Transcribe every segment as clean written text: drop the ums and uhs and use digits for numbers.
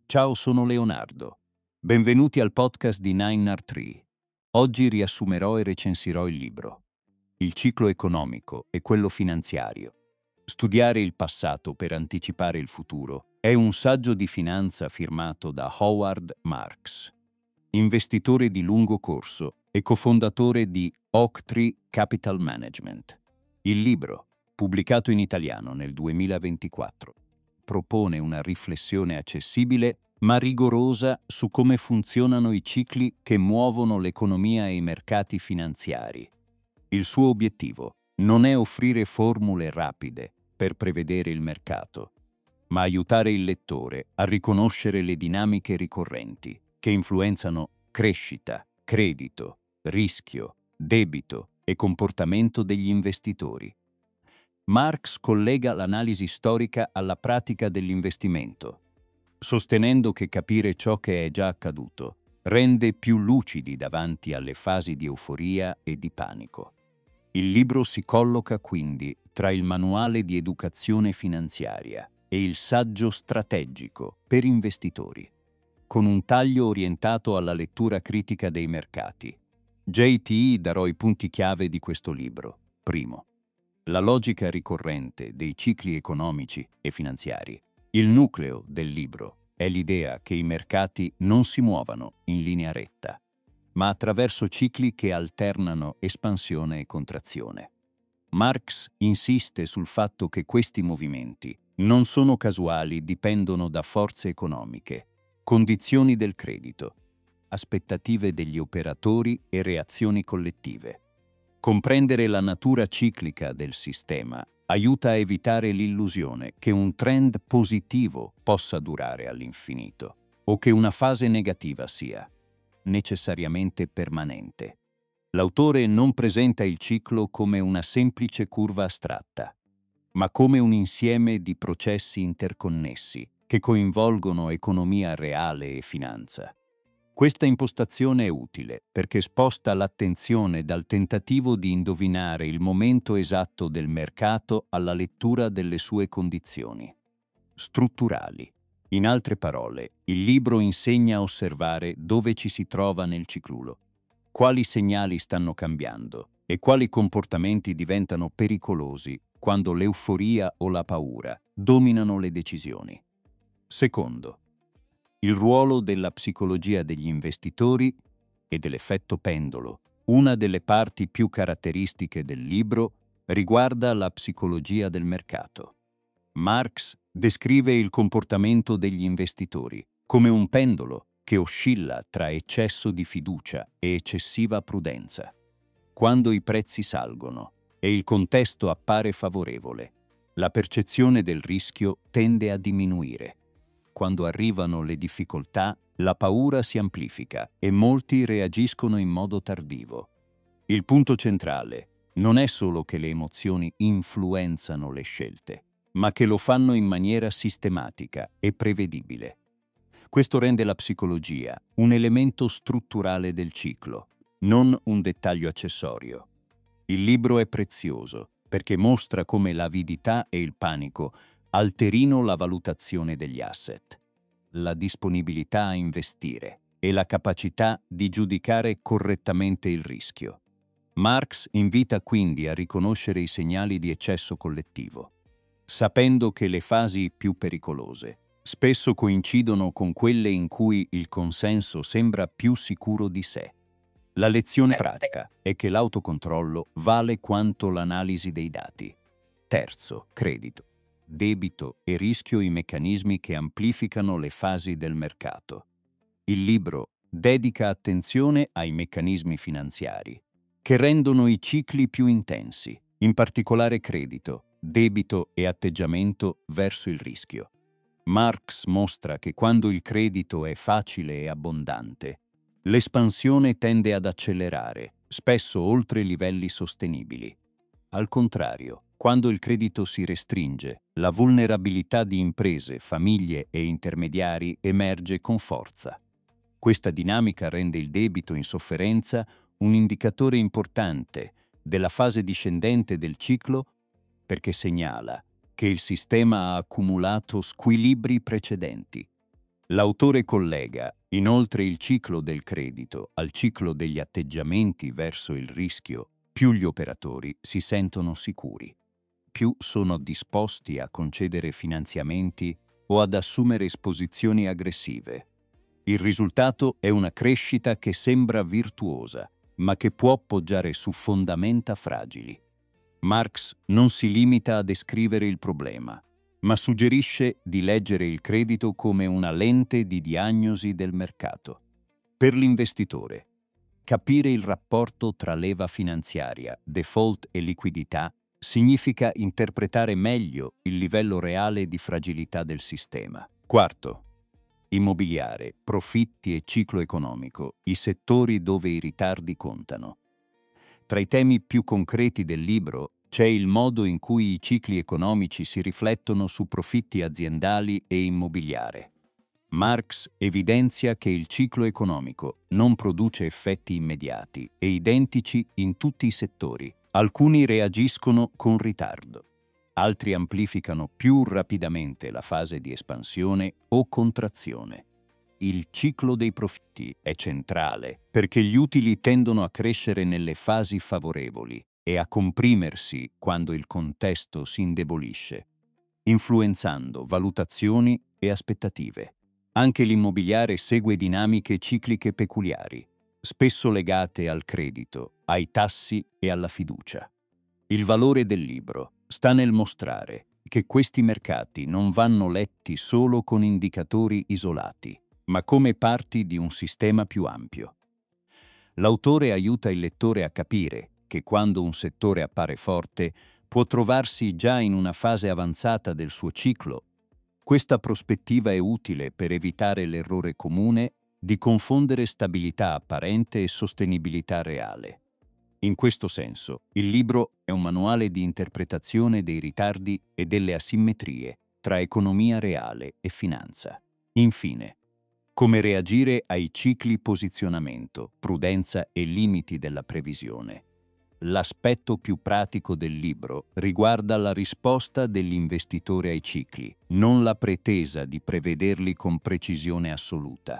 Ciao, sono Leonardo. Benvenuti al podcast di 9R3. Oggi riassumerò e recensirò il libro Il ciclo economico e quello finanziario. Studiare il passato per anticipare il futuro è un saggio di finanza firmato da Howard Marks, investitore di lungo corso e cofondatore di Oaktree Capital Management. Il libro, pubblicato in italiano nel 2024, propone una riflessione accessibile ma rigorosa su come funzionano i cicli che muovono l'economia e i mercati finanziari. Il suo obiettivo non è offrire formule rapide per prevedere il mercato, ma aiutare il lettore a riconoscere le dinamiche ricorrenti che influenzano crescita, credito, rischio, debito e comportamento degli investitori. Marx collega l'analisi storica alla pratica dell'investimento, sostenendo che capire ciò che è già accaduto rende più lucidi davanti alle fasi di euforia e di panico. Il libro si colloca quindi tra il manuale di educazione finanziaria e il saggio strategico per investitori, con un taglio orientato alla lettura critica dei mercati. JTE darò i punti chiave di questo libro. Primo, la logica ricorrente dei cicli economici e finanziari. Il nucleo del libro è l'idea che i mercati non si muovano in linea retta, ma attraverso cicli che alternano espansione e contrazione. Marx insiste sul fatto che questi movimenti non sono casuali, dipendono da forze economiche, condizioni del credito, aspettative degli operatori e reazioni collettive. Comprendere la natura ciclica del sistema aiuta a evitare l'illusione che un trend positivo possa durare all'infinito o che una fase negativa sia necessariamente permanente. L'autore non presenta il ciclo come una semplice curva astratta, ma come un insieme di processi interconnessi che coinvolgono economia reale e finanza. Questa impostazione è utile perché sposta l'attenzione dal tentativo di indovinare il momento esatto del mercato alla lettura delle sue condizioni strutturali. In altre parole, il libro insegna a osservare dove ci si trova nel ciclo, quali segnali stanno cambiando e quali comportamenti diventano pericolosi quando l'euforia o la paura dominano le decisioni. Secondo, il ruolo della psicologia degli investitori e dell'effetto pendolo. Una delle parti più caratteristiche del libro riguarda la psicologia del mercato. Marx descrive il comportamento degli investitori come un pendolo che oscilla tra eccesso di fiducia e eccessiva prudenza. Quando i prezzi salgono e il contesto appare favorevole, la percezione del rischio tende a diminuire. Quando arrivano le difficoltà, la paura si amplifica e molti reagiscono in modo tardivo. Il punto centrale non è solo che le emozioni influenzano le scelte, ma che lo fanno in maniera sistematica e prevedibile. Questo rende la psicologia un elemento strutturale del ciclo, non un dettaglio accessorio. Il libro è prezioso perché mostra come l'avidità e il panico alterino la valutazione degli asset, la disponibilità a investire e la capacità di giudicare correttamente il rischio. Marx invita quindi a riconoscere i segnali di eccesso collettivo, sapendo che le fasi più pericolose spesso coincidono con quelle in cui il consenso sembra più sicuro di sé. La lezione pratica è che l'autocontrollo vale quanto l'analisi dei dati. Terzo, credito, debito e rischio, i meccanismi che amplificano le fasi del mercato. Il libro dedica attenzione ai meccanismi finanziari che rendono i cicli più intensi, in particolare credito, debito e atteggiamento verso il rischio. Marx mostra che quando il credito è facile e abbondante, l'espansione tende ad accelerare, spesso oltre livelli sostenibili. Al contrario, quando il credito si restringe, la vulnerabilità di imprese, famiglie e intermediari emerge con forza. Questa dinamica rende il debito in sofferenza un indicatore importante della fase discendente del ciclo perché segnala che il sistema ha accumulato squilibri precedenti. L'autore collega inoltre il ciclo del credito al ciclo degli atteggiamenti verso il rischio. Più gli operatori si sentono sicuri, più sono disposti a concedere finanziamenti o ad assumere esposizioni aggressive. Il risultato è una crescita che sembra virtuosa, ma che può poggiare su fondamenta fragili. Marx non si limita a descrivere il problema, ma suggerisce di leggere il credito come una lente di diagnosi del mercato. Per l'investitore, capire il rapporto tra leva finanziaria, default e liquidità significa interpretare meglio il livello reale di fragilità del sistema. Quarto, immobiliare, profitti e ciclo economico, i settori dove i ritardi contano. Tra i temi più concreti del libro c'è il modo in cui i cicli economici si riflettono su profitti aziendali e immobiliare. Marx evidenzia che il ciclo economico non produce effetti immediati e identici in tutti i settori. Alcuni reagiscono con ritardo, altri amplificano più rapidamente la fase di espansione o contrazione. Il ciclo dei profitti è centrale perché gli utili tendono a crescere nelle fasi favorevoli e a comprimersi quando il contesto si indebolisce, influenzando valutazioni e aspettative. Anche l'immobiliare segue dinamiche cicliche peculiari, spesso legate al credito, ai tassi e alla fiducia. Il valore del libro sta nel mostrare che questi mercati non vanno letti solo con indicatori isolati, ma come parti di un sistema più ampio. L'autore aiuta il lettore a capire che quando un settore appare forte può trovarsi già in una fase avanzata del suo ciclo. Questa prospettiva è utile per evitare l'errore comune di confondere stabilità apparente e sostenibilità reale. In questo senso, il libro è un manuale di interpretazione dei ritardi e delle asimmetrie tra economia reale e finanza. Infine, come reagire ai cicli posizionamento, prudenza e limiti della previsione. L'aspetto più pratico del libro riguarda la risposta dell'investitore ai cicli, non la pretesa di prevederli con precisione assoluta.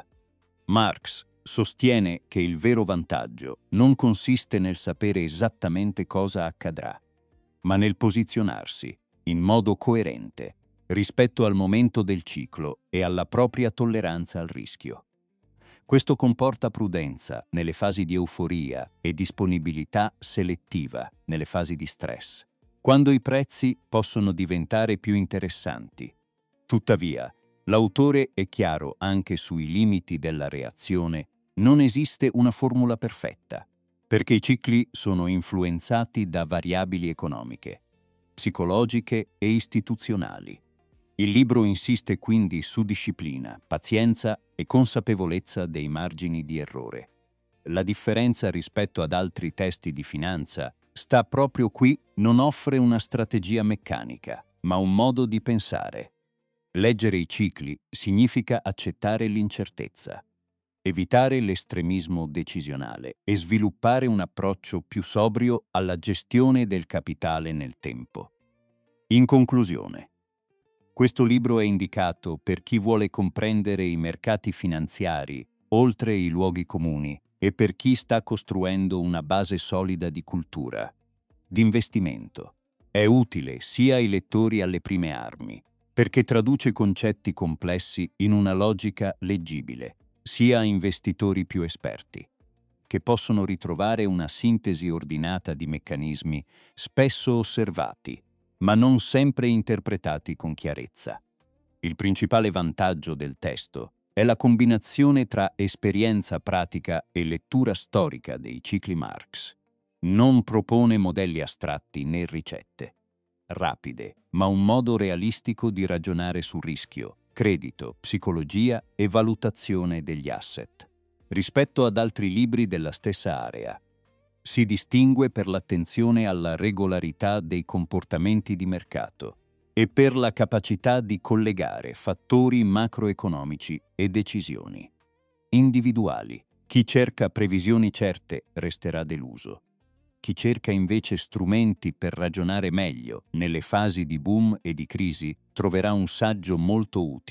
Marx sostiene che il vero vantaggio non consiste nel sapere esattamente cosa accadrà, ma nel posizionarsi in modo coerente rispetto al momento del ciclo e alla propria tolleranza al rischio. Questo comporta prudenza nelle fasi di euforia e disponibilità selettiva nelle fasi di stress, quando i prezzi possono diventare più interessanti. Tuttavia, l'autore è chiaro anche sui limiti della reazione. Non esiste una formula perfetta, perché i cicli sono influenzati da variabili economiche, psicologiche e istituzionali. Il libro insiste quindi su disciplina, pazienza e consapevolezza dei margini di errore. La differenza rispetto ad altri testi di finanza sta proprio qui: non offre una strategia meccanica, ma un modo di pensare. Leggere i cicli significa accettare l'incertezza, evitare l'estremismo decisionale e sviluppare un approccio più sobrio alla gestione del capitale nel tempo. In conclusione, questo libro è indicato per chi vuole comprendere i mercati finanziari oltre i luoghi comuni e per chi sta costruendo una base solida di cultura, di investimento. È utile sia ai lettori alle prime armi, perché traduce concetti complessi in una logica leggibile, sia a investitori più esperti, che possono ritrovare una sintesi ordinata di meccanismi spesso osservati, ma non sempre interpretati con chiarezza. Il principale vantaggio del testo è la combinazione tra esperienza pratica e lettura storica dei cicli Marx. Non propone modelli astratti né ricette rapide, ma un modo realistico di ragionare su rischio, credito, psicologia e valutazione degli asset. Rispetto ad altri libri della stessa area, si distingue per l'attenzione alla regolarità dei comportamenti di mercato e per la capacità di collegare fattori macroeconomici e decisioni individuali. Chi cerca previsioni certe resterà deluso. Chi cerca invece strumenti per ragionare meglio nelle fasi di boom e di crisi troverà un saggio molto utile.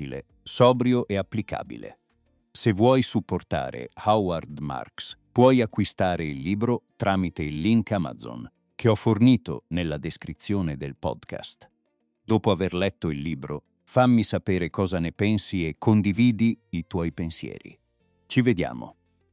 sobrio e applicabile. Se vuoi supportare Howard Marks, puoi acquistare il libro tramite il link Amazon che ho fornito nella descrizione del podcast. Dopo aver letto il libro, fammi sapere cosa ne pensi e condividi i tuoi pensieri. Ci vediamo.